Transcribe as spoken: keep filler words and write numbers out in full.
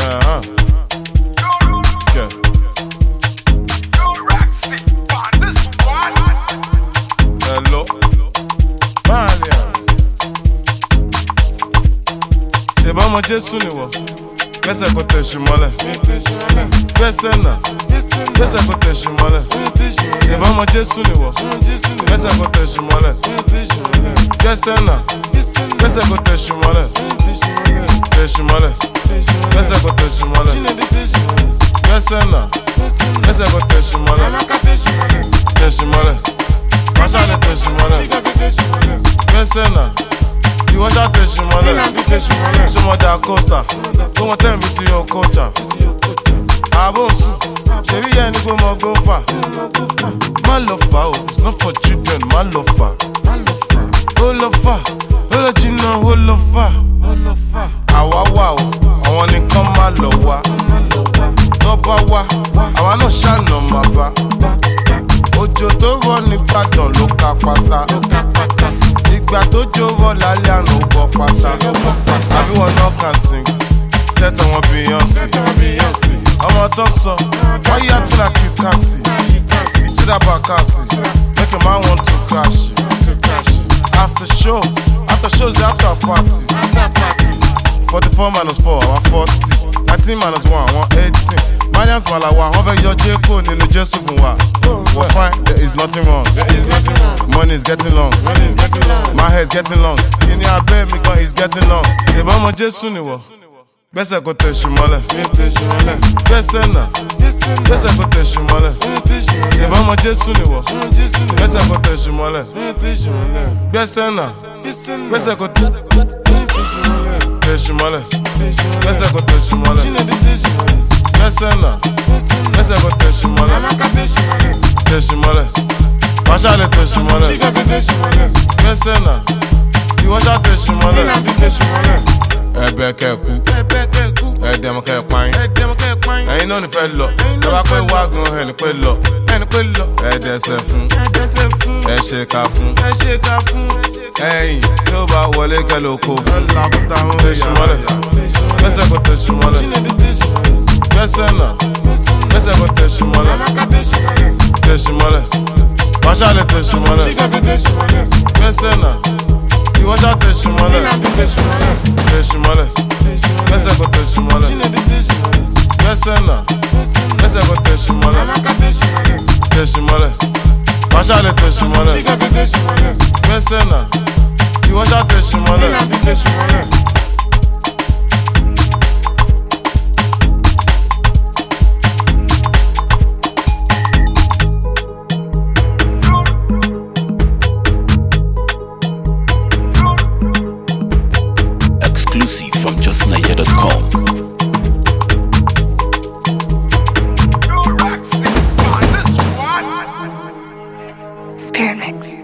Uh-huh. Yeah. Hello. Malians. Ṣé bá ọmọ Jésù ni wọ? Gbẹ́sẹ̀ kò tẹ̀sí mọ́lẹ̀. Gbẹ́sẹ̀ náà. Gbẹ́sẹ̀ kò tẹ̀sí mọ́lẹ̀. Ṣé bá ọmọ Jésù ni wọ? Gbẹ́sẹ̀ kò tẹ̀sí mọ́lẹ̀. Gbẹ́sẹ̀ náà. Gbẹ́sẹ̀ kò tẹ̀sí mọ́lẹ̀. Tẹ̀sí mọ́lẹ̀. Gbẹ́sẹ̀ kò tẹ̀sí mọ́lẹ̀. Gbẹ́sẹ̀ náà. Gbẹ́sẹ̀ kò tẹ̀sí mọ́lẹ̀. Tẹ̀sí mọ́lẹ̀. Wáṣà lè tẹ̀sí mọ́lẹ̀. Gbẹ́sẹ̀ náà. Ìwọ ṣá tẹ̀sí mọ́lẹ̀. Ṣé mo da costa? Tó wọn tẹ̀ mí ti yan kọ́ńtà. Àbò sùn. Ṣèbí yẹn ni pé mo gbó fà. Má lọ fà o, it's not for children, má lọ fà. Ó lọ fà, ó lọ jìnnà, ó lọ fà. Àwa wà o, àwọn nìkan má lọ wá. Tó bá wá, àwa náà ṣàna máa bá. Òjò tó rọ̀ ní Ìbàdàn ló ka pátá. Ìgbà tó jó rọ̀ lálẹ́ àná ó bọ́ pátá. Àbí wọn náà kàn sing, sẹ́tọ̀ wọn Beyonce. Ọmọ tó sọ, why you acting like you can't see? See that back see, make a man want to crash. After show, after shows after party. Forty-four minus four, I want forty. Nineteen minus one, I want eighteen. Malians Malawa, one of your J code in the Jesu fun wa. We're fine, there is nothing wrong. There is nothing wrong. Money is getting long. Money is getting long. My hair is getting long. Kini abe mi gan is getting long. Ṣé bá ọmọ Jésù ni wọ? Gbẹ́sẹ̀ kò tẹ̀sí mọ́lẹ̀. Gbẹ́sẹ̀ náà. Gbẹ́sẹ̀ kò tẹ̀sí mọ́lẹ̀. Ṣé bá ọmọ Jésù ni wọ? Gbẹ́sẹ̀ kò tẹ̀sí mọ́lẹ̀. Gbẹ́sẹ̀ náà. Gbẹ́sẹ̀ kò tẹ̀sí mọ́lẹ̀. Gbẹ́sẹ̀ kò tẹ̀sí mọ́lẹ̀. Gbẹ́sẹ̀ náà. Gbẹ́sẹ̀ kò tẹ̀sí mọ́lẹ̀. Tẹ̀sí mọ́lẹ̀. Wáṣà lè tẹ̀sí mọ́lẹ̀. Gbẹ́sẹ̀ náà. Ìwọ ṣá tẹ̀sí mọ́lẹ̀. Ẹ̀bẹ̀ kẹ̀kú, ẹ̀dẹ̀mọ̀ kẹ̀páyín, ẹ̀yin náà ní fẹ́ lọ, tọ́ba pé wá gan ẹni pé lọ, ẹ̀dẹ̀sẹ̀ fún, ẹ̀ṣẹ̀ká fún, ẹ̀yìn yóò bá wọlé kẹlẹ̀ oko fún, tẹ̀sí mọ́lẹ̀, gbẹ́sẹ̀ kò tẹ̀sí mọ́lẹ̀, gbẹ́sẹ̀ náà, gbẹ́sẹ̀ kò tẹ̀sí mọ́lẹ̀, tẹ̀sí mọ́lẹ̀, wáṣà lè tẹ̀sí mọ́lẹ̀, gbẹ́sẹ̀ náà. Ìwọ ṣá tẹ̀sí mọ́lẹ̀. Tẹ̀sí mọ́lẹ̀. Gbẹ́sẹ̀ kò tẹ̀sí mọ́lẹ̀. Gbẹ́sẹ̀ náà. Gbẹ́sẹ̀ kò tẹ̀sí mọ́lẹ̀. Tẹ̀sí mọ́lẹ̀. Wáṣà lè tẹ̀sí mọ́lẹ̀. Gbẹ́sẹ̀ náà. Ìwọ ṣá tẹ̀sí mọ́lẹ̀. Exclusive from just niger dot com. Spirit Mix.